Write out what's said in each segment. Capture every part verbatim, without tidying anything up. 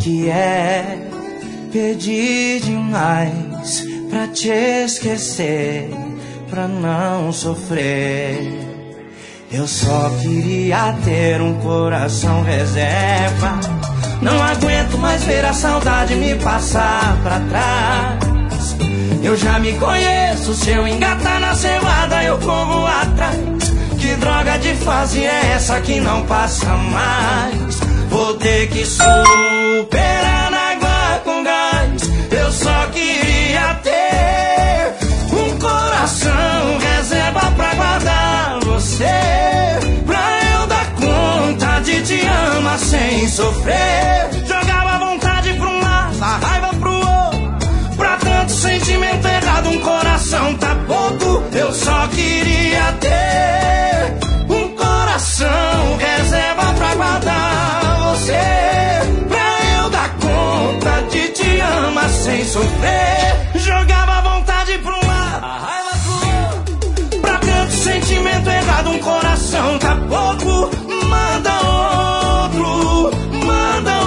que é pedir demais pra te esquecer, pra não sofrer. Eu só queria ter um coração reserva. Não aguento mais ver a saudade me passar pra trás. Eu já me conheço, se eu engatar na cevada eu corro atrás. Que droga de fase é essa que não passa mais? Vou ter que superar na água com gás. Eu só queria ter um coração reserva pra guardar você, pra eu dar conta de te amar sem sofrer. Jogava a vontade pra um lado, a raiva pro outro. Pra tanto sentimento errado, um coração tá pouco. Eu só queria ter um coração reserva pra guardar você, pra eu dar conta de te amar sem sofrer. Jogava a vontade pra um lado, a raiva pro outro. Pra tanto sentimento errado, um coração tá pouco. Manda outro, manda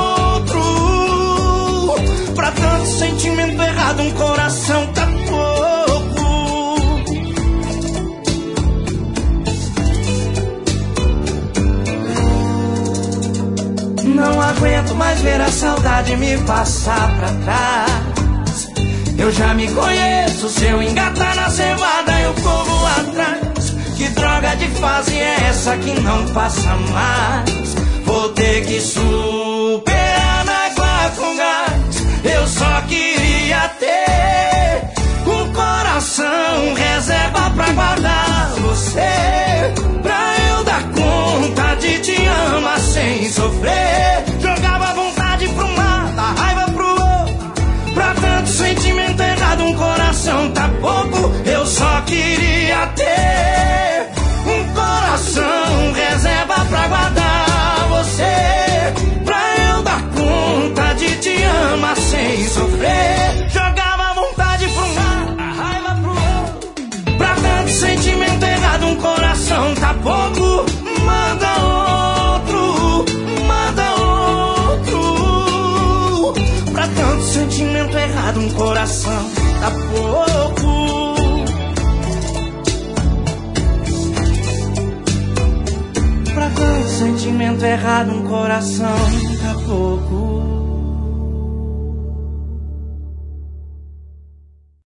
outro. Pra tanto sentimento errado, um coração tá pouco. Não aguento mais ver a saudade me passar pra trás. Eu já me conheço, se eu engatar na cevada eu corro atrás. Que droga de fase é essa que não passa mais? Vou ter que superar na água com gás. Eu só queria ter um coração reserva pra guardar você, pra eu dar conta de te amar sem sofrer. Jogava a vontade pra um lado, a raiva pro outro. Pra tanto sentimento errado, um coração tá pouco. Eu só queria ter um coração reserva pra guardar você, pra eu dar conta de te amar sem sofrer. Jogava a vontade pra um lado, a raiva pro outro. Pra tanto sentimento errado, um coração tá pouco. Manda outro, manda outro. Pra tanto sentimento errado, um coração tá pouco. Pra tanto sentimento errado, um coração tá pouco.